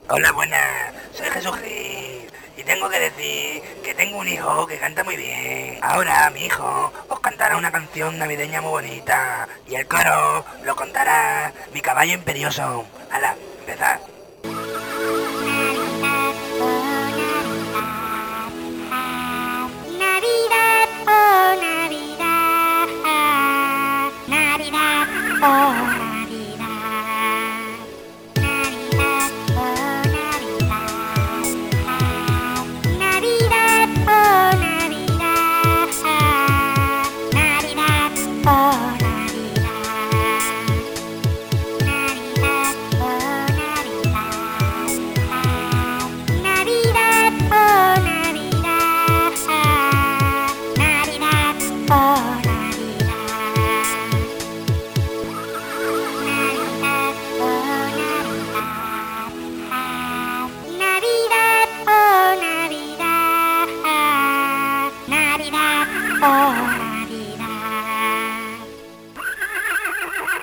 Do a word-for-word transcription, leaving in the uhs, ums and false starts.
Hola, buenas. Soy Jesús Gil y tengo que decir que tengo un hijo que canta muy bien. Ahora mi hijo os cantará una canción navideña muy bonita y el coro lo contará mi caballo imperioso. Hala, empezad. Navidad, oh Navidad, Navidad, oh Navidad, Navidad, oh Navidad, Navidad, oh Navidad, Navidad, oh Navidad, Navidad, oh Navidad, Navidad, oh Navidad, Navidad, oh Navidad, Navidad, oh Navidad, Navidad, oh Navidad, Navidad, oh